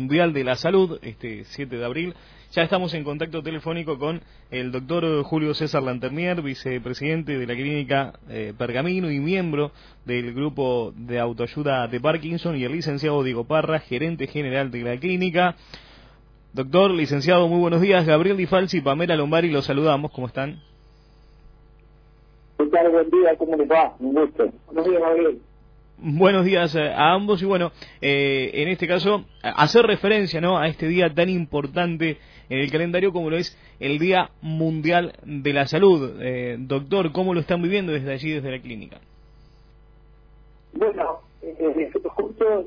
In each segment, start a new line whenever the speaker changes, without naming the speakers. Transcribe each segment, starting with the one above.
Mundial de la Salud, este 7 de abril. Ya estamos en contacto telefónico con el doctor Julio César Lanternier, vicepresidente de la clínica Pergamino y miembro del grupo de autoayuda de Parkinson, y el licenciado Diego Parra, gerente general de la clínica. Doctor, licenciado, muy buenos días. Gabriel Di Falsi y Pamela Lombari los saludamos. ¿Cómo están?
¿Qué tal? Buen día, ¿cómo les va? Un gusto. Buenos días, Gabriel.
Buenos días a ambos, y bueno, en este caso, hacer referencia, ¿no?, a este día tan importante en el calendario como lo es el Día Mundial de la Salud. Doctor, ¿cómo lo están viviendo desde allí, desde la clínica?
Bueno, justo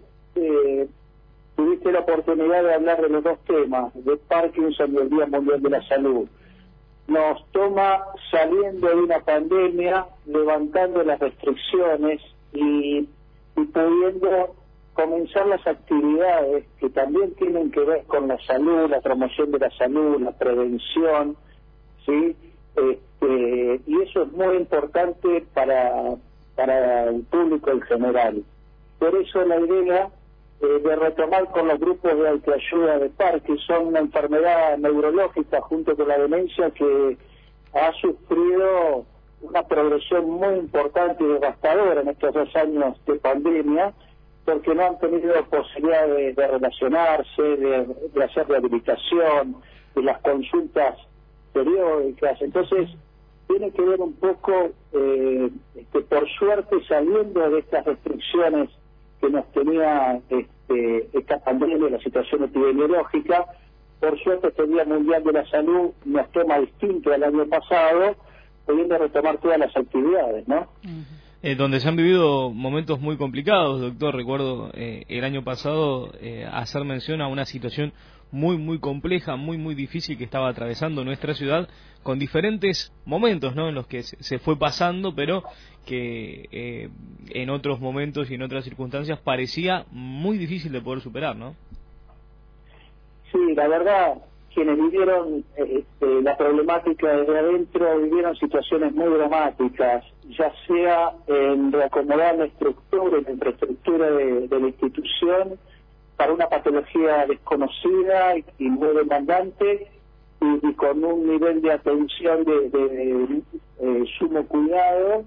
tuviste la oportunidad de hablar de los dos temas, de Parkinson y el Día Mundial de la Salud. Nos toma saliendo de una pandemia, levantando las restricciones y pudiendo comenzar las actividades que también tienen que ver con la salud, la promoción de la salud, la prevención, ¿sí? Y eso es muy importante para el público en general. Por eso la idea de retomar con los grupos de autoayuda de Parkinson, una enfermedad neurológica junto con la demencia que ha sufrido una progresión muy importante y devastadora en estos 2 años de pandemia, porque no han tenido posibilidad de relacionarse, de hacer rehabilitación, de las consultas periódicas. Entonces, tiene que ver un poco, por suerte, saliendo de estas restricciones que nos tenía esta pandemia, la situación epidemiológica. Por suerte, este Día Mundial de la Salud nos toma distinto al año pasado, pudiendo retomar todas las actividades, ¿no?
Donde se han vivido momentos muy complicados, doctor. Recuerdo el año pasado hacer mención a una situación muy compleja, muy difícil que estaba atravesando nuestra ciudad, con diferentes momentos, ¿no?, en los que se fue pasando, pero que en otros momentos y en otras circunstancias parecía muy difícil de poder superar, ¿no?
Sí, la verdad, quienes vivieron la problemática desde adentro vivieron situaciones muy dramáticas, ya sea en reacomodar la estructura y la infraestructura de la institución para una patología desconocida y muy demandante, y con un nivel de atención de sumo cuidado,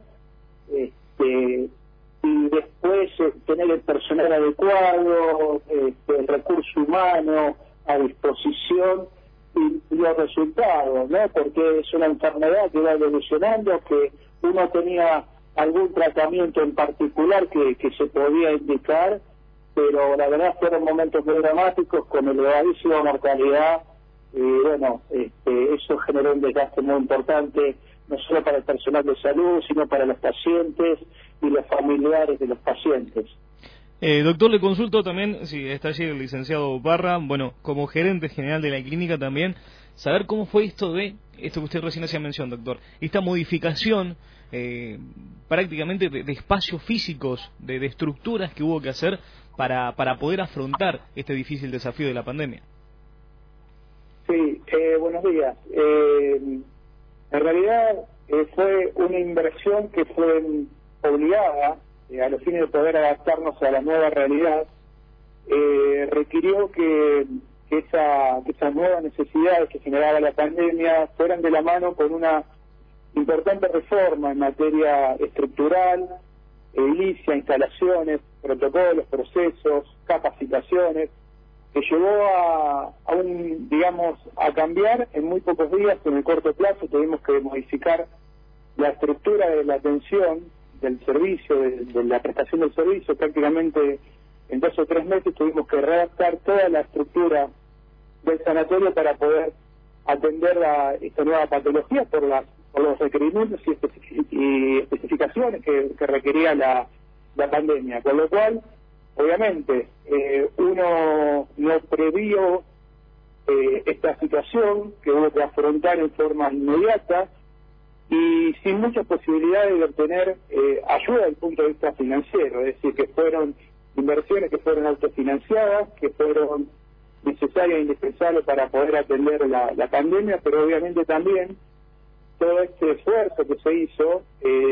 y después tener el personal adecuado, el recurso humano a disposición y los resultados, ¿no? Porque es una enfermedad que va evolucionando, que uno tenía algún tratamiento en particular que se podía indicar, pero la verdad fueron momentos muy dramáticos con elevadísima mortalidad, y bueno, eso generó un desgaste muy importante, no solo para el personal de salud, sino para los pacientes y los familiares de los pacientes.
Doctor, le consulto también, si está allí el licenciado Parra, bueno, como gerente general de la clínica también, saber cómo fue esto que usted recién hacía mención, doctor, esta modificación prácticamente de espacios físicos, de estructuras que hubo que hacer para poder afrontar este difícil desafío de la pandemia.
Sí, buenos días. En realidad fue una inversión que fue obligada a los fines de poder adaptarnos a la nueva realidad. Requirió que esas nuevas necesidades que generaba la pandemia fueran de la mano con una importante reforma en materia estructural, edilicia, instalaciones, protocolos, procesos, capacitaciones, que llevó a cambiar en muy pocos días. En el corto plazo tuvimos que modificar la estructura de la atención, del servicio, de la prestación del servicio. Prácticamente en 2 o 3 meses tuvimos que redactar toda la estructura del sanatorio para poder atender a esta nueva patología por los requerimientos y especificaciones que requería la pandemia, con lo cual obviamente uno no previó esta situación que hubo que afrontar en forma inmediata y sin muchas posibilidades de obtener ayuda desde el punto de vista financiero, es decir, que fueron inversiones que fueron autofinanciadas, que fueron necesarias e indispensables para poder atender la pandemia, pero obviamente también todo este esfuerzo que se hizo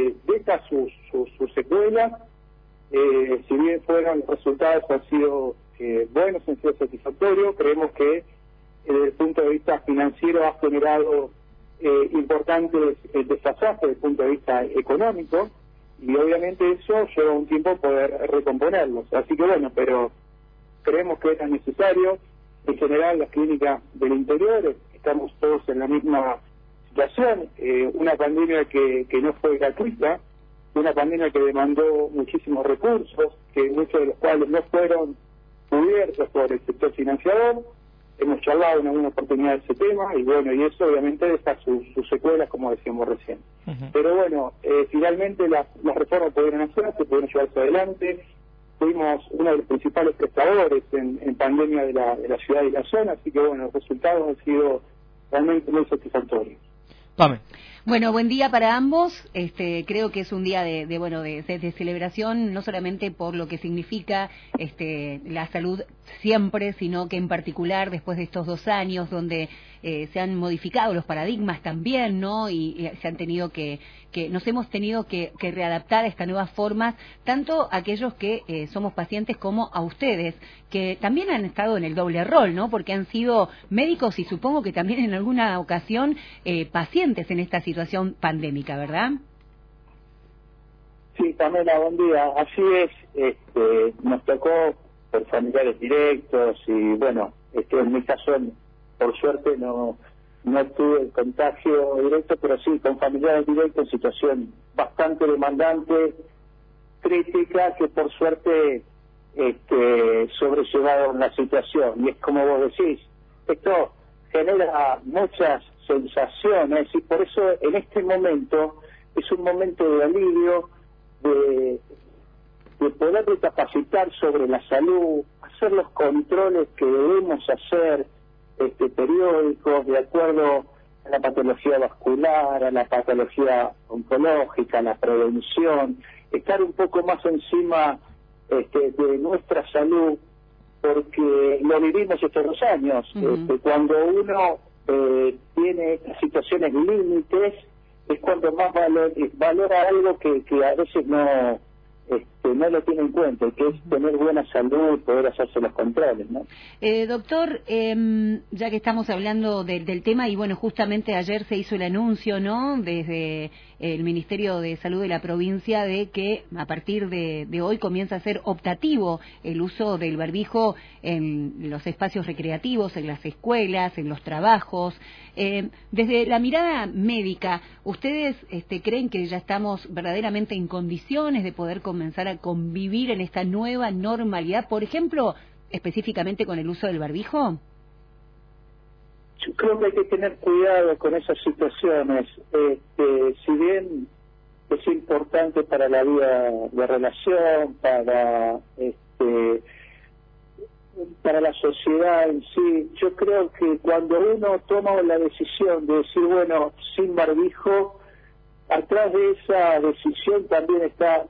deja sus secuelas, si bien fueron los resultados han sido bueno, han sido satisfactorios. Creemos que desde el punto de vista financiero ha generado importantes desfasajes desde el punto de vista económico, y obviamente eso lleva un tiempo poder recomponerlos. Así que bueno, pero creemos que era necesario. En general, las clínicas del interior estamos todos en la misma situación, una pandemia que no fue gratuita, una pandemia que demandó muchísimos recursos, que muchos de los cuales no fueron cubiertos por el sector financiador. Hemos charlado en alguna oportunidad de ese tema, y bueno, y eso obviamente deja sus secuelas, como decíamos recién. Pero bueno, finalmente las reformas pudieron hacerse, pudieron llevarse adelante. Fuimos uno de los principales prestadores en pandemia de la ciudad y la zona, así que bueno, los resultados han sido realmente muy satisfactorios.
Pame.
Bueno, buen día para ambos. Creo que es un día de celebración, no solamente por lo que significa la salud siempre, sino que en particular después de estos 2 años donde se han modificado los paradigmas también, ¿no? Y se han tenido nos hemos tenido que readaptar a estas nuevas formas, tanto aquellos que somos pacientes como a ustedes, que también han estado en el doble rol, ¿no? Porque han sido médicos y supongo que también en alguna ocasión pacientes en esta situación pandémica, ¿verdad?
Sí, Pamela, buen día. Así es, nos tocó por familiares directos y bueno, en mi caso, por suerte, no tuve el contagio directo, pero sí con familiares directos en situación bastante demandante, crítica, que por suerte sobrellevaron la situación. Y es como vos decís, esto genera muchas sensaciones y por eso en este momento es un momento de alivio, de poder recapacitar sobre la salud, hacer los controles que debemos hacer periódicos de acuerdo a la patología vascular, a la patología oncológica, a la prevención, estar un poco más encima de nuestra salud, porque lo vivimos estos 2 años. Cuando uno tiene estas situaciones límites, es cuando más valora algo que a veces no lo tiene en cuenta, que es tener buena salud, poder hacerse los controles, ¿no?
Doctor, ya que estamos hablando del tema, y bueno, justamente ayer se hizo el anuncio, ¿no?, desde el Ministerio de Salud de la provincia, de que a partir de hoy comienza a ser optativo el uso del barbijo en los espacios recreativos, en las escuelas, en los trabajos. Desde la mirada médica, ¿ustedes creen que ya estamos verdaderamente en condiciones de poder comenzar a convivir en esta nueva normalidad, por ejemplo, específicamente con el uso del barbijo?
Yo creo que hay que tener cuidado con esas situaciones. Si bien es importante para la vida de relación, para la sociedad en sí, yo creo que cuando uno toma la decisión de decir, bueno, sin barbijo, atrás de esa decisión también está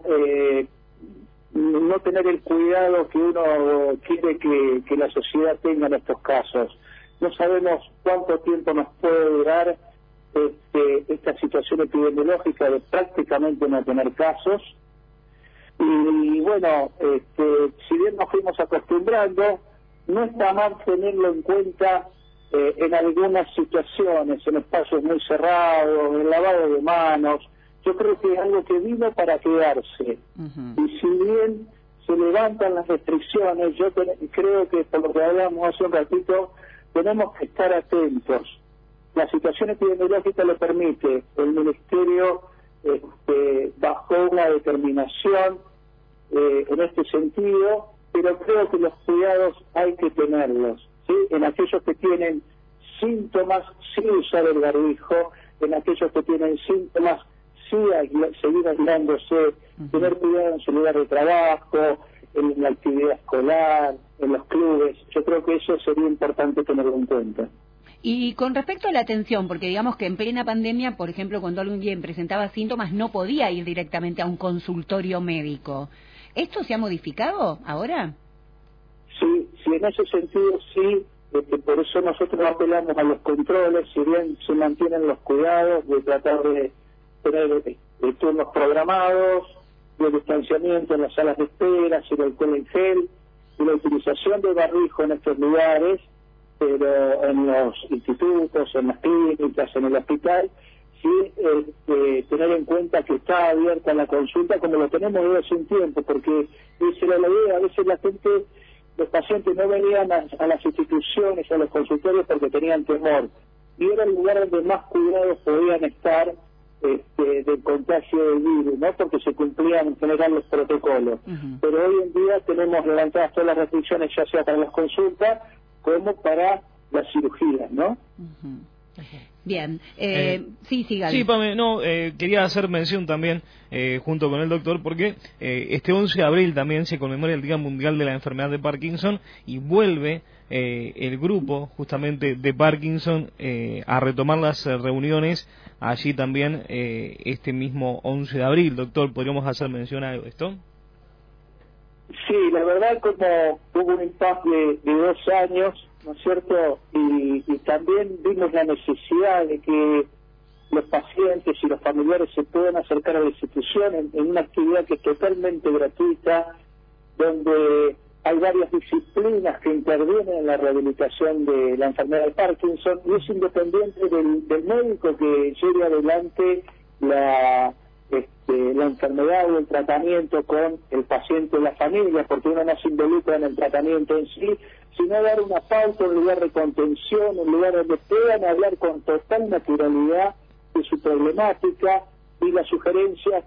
no tener el cuidado que uno quiere que la sociedad tenga en estos casos. No sabemos cuánto tiempo nos puede durar esta situación epidemiológica de prácticamente no tener casos. Y bueno, si bien nos fuimos acostumbrando, no está mal tenerlo en cuenta en algunas situaciones, en espacios muy cerrados, el lavado de manos. Yo creo que es algo que vino para quedarse. Y si bien se levantan las restricciones, yo creo que, por lo que hablamos hace un ratito, tenemos que estar atentos. La situación epidemiológica lo permite. El Ministerio bajó una determinación en este sentido, pero creo que los cuidados hay que tenerlos, ¿sí? En aquellos que tienen síntomas, sí usar el barbijo; en aquellos que tienen síntomas, sí seguir aislándose, tener cuidado en su lugar de trabajo, en la actividad escolar, en los clubes. Yo creo que eso sería importante tenerlo en cuenta.
Y con respecto a la atención, porque digamos que en plena pandemia, por ejemplo, cuando alguien presentaba síntomas, no podía ir directamente a un consultorio médico. ¿Esto se ha modificado ahora?
Sí, en ese sentido sí. Por eso nosotros apelamos a los controles, si bien se mantienen los cuidados de tratar de tener turnos programados, de distanciamiento en las salas de espera, sin alcohol en gel, y la utilización de barbijo en estos lugares, pero en los institutos, en las clínicas, en el hospital, sí tener en cuenta que está abierta la consulta como lo tenemos desde hace un tiempo, porque esa era la idea. A veces los pacientes no venían a las instituciones, a los consultorios porque tenían temor, y era el lugar donde más cuidados podían estar del contagio del virus, ¿no? Porque se cumplían en general los protocolos. Pero hoy en día tenemos levantadas todas las restricciones, ya sea para las consultas como para las cirugías, ¿no?
Bien, sí, Gaby.
Sí, Pame, no, quería hacer mención también, junto con el doctor, porque este 11 de abril también se conmemora el Día Mundial de la Enfermedad de Parkinson y vuelve el grupo justamente de Parkinson a retomar las reuniones allí también este mismo 11 de abril. Doctor, ¿podríamos hacer mención a esto?
Sí, la verdad, como hubo un impasse de 2 años, ¿no es cierto? Y también vimos la necesidad de que los pacientes y los familiares se puedan acercar a la institución en una actividad que es totalmente gratuita, donde hay varias disciplinas que intervienen en la rehabilitación de la enfermedad de Parkinson, y es independiente del médico que lleve adelante la enfermedad o el tratamiento con el paciente o la familia, porque uno no se involucra en el tratamiento en sí, sino dar una pauta, un lugar de contención, un lugar donde puedan hablar con total naturalidad de su problemática y las sugerencias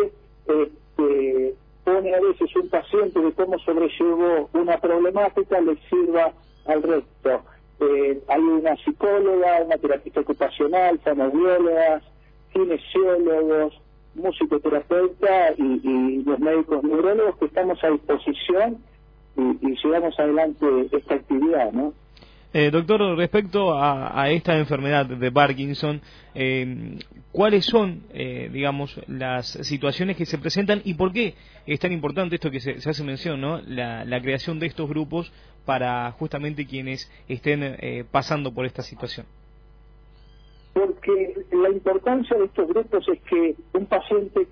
que pone a veces un paciente de cómo sobrellevó una problemática les sirva al resto. Hay una psicóloga, una terapista ocupacional, fonoaudiólogas, kinesiólogos, musicoterapeuta y los médicos neurólogos que estamos a disposición y llevamos adelante esta actividad, ¿no?
Doctor, respecto a esta enfermedad de Parkinson, ¿cuáles son, digamos, las situaciones que se presentan y por qué es tan importante esto que se hace mención, ¿no? La creación de estos grupos para justamente quienes estén pasando por esta situación?
Porque la importancia de estos grupos es que un paciente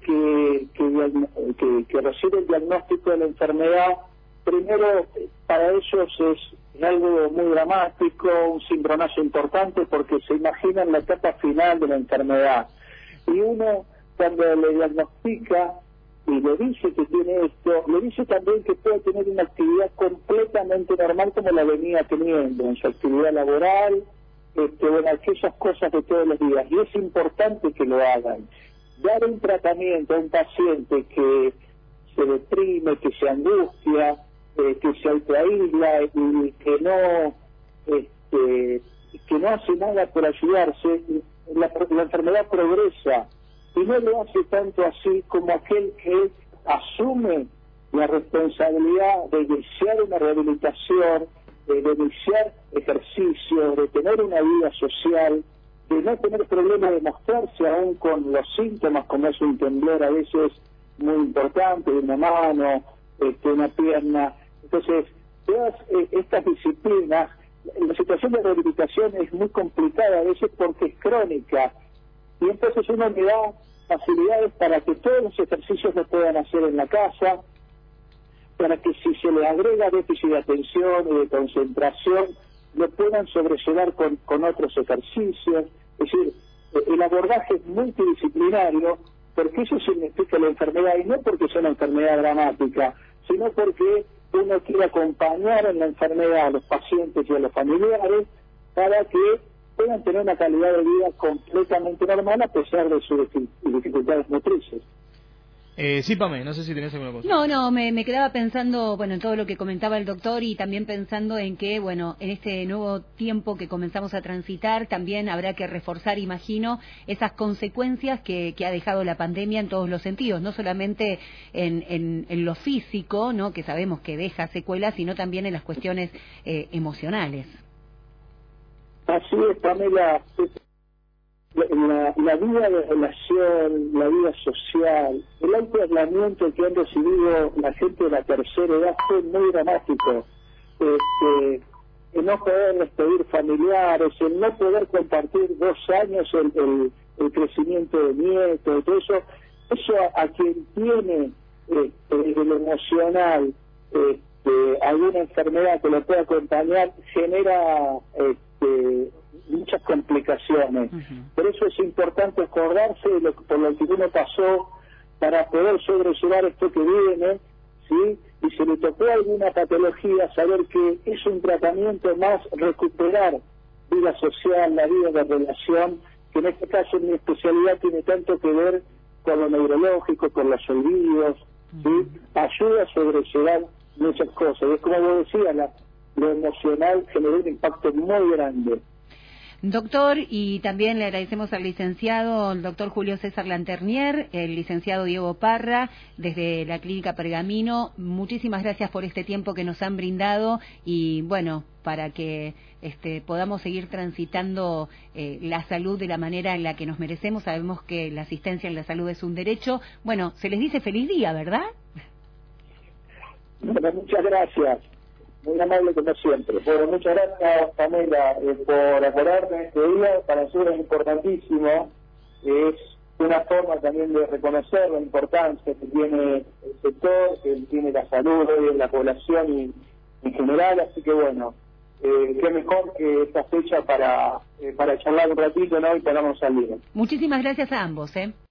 que recibe el diagnóstico de la enfermedad, primero para ellos es algo muy dramático, un cimbronazo importante, porque se imaginan la etapa final de la enfermedad. Y uno, cuando le diagnostica y le dice que tiene esto, le dice también que puede tener una actividad completamente normal como la venía teniendo en su actividad laboral, bueno, aquellas cosas de todos los días, y es importante que lo hagan. Dar un tratamiento a un paciente que se deprime, que se angustia, que se autoaísla y que no hace nada por ayudarse, la enfermedad progresa, y no lo hace tanto así como aquel que asume la responsabilidad de iniciar una rehabilitación, de iniciar ejercicio, de tener una vida social, de no tener problemas de mostrarse aún con los síntomas, como es un temblor a veces muy importante de una mano, una pierna. Entonces, todas estas disciplinas, la situación de rehabilitación es muy complicada a veces porque es crónica, y entonces uno le da facilidades para que todos los ejercicios lo puedan hacer en la casa, para que si se le agrega déficit de atención y de concentración, lo puedan sobrellevar con otros ejercicios. Es decir, el abordaje es multidisciplinario, porque eso significa la enfermedad, y no porque sea una enfermedad dramática, sino porque uno quiere acompañar en la enfermedad a los pacientes y a los familiares para que puedan tener una calidad de vida completamente normal a pesar de sus dificultades motrices.
Sí, Pame, no sé si tenés alguna cosa.
No, me quedaba pensando, bueno, en todo lo que comentaba el doctor, y también pensando en que, bueno, en este nuevo tiempo que comenzamos a transitar, también habrá que reforzar, imagino, esas consecuencias que ha dejado la pandemia en todos los sentidos, no solamente en lo físico, ¿no?, que sabemos que deja secuelas, sino también en las cuestiones emocionales.
Así es, Pamela. La vida de relación, la vida social, el alto aislamiento que han recibido la gente de la tercera edad fue muy dramático. El no poder despedir familiares, el no poder compartir 2 años el crecimiento de nietos, todo eso a quien tiene desde lo emocional alguna enfermedad que lo pueda acompañar genera muchas complicaciones. Por eso es importante acordarse de por lo que uno pasó para poder sobrellevar esto que viene, ¿sí? Y si le tocó alguna patología, saber que es un tratamiento más recuperar vida social, la vida de relación, que en este caso en mi especialidad tiene tanto que ver con lo neurológico, con los olvidos, ¿sí? Ayuda a sobrellevar muchas cosas. Y es como vos decías, lo emocional generó un impacto muy grande.
Doctor, y también le agradecemos al licenciado, el doctor Julio César Lanternier, el licenciado Diego Parra, desde la Clínica Pergamino. Muchísimas gracias por este tiempo que nos han brindado y, bueno, para que podamos seguir transitando la salud de la manera en la que nos merecemos. Sabemos que la asistencia en la salud es un derecho. Bueno, se les dice feliz día, ¿verdad?
Bueno, muchas gracias. Muy amable como siempre. Bueno, muchas gracias, Pamela, por acordarme de este día. Para nosotros es importantísimo. Es una forma también de reconocer la importancia que tiene el sector, que tiene la salud hoy en la población y en general. Así que bueno, qué mejor que esta fecha para charlar un ratito, ¿no? Y podamos salir.
Muchísimas gracias a ambos,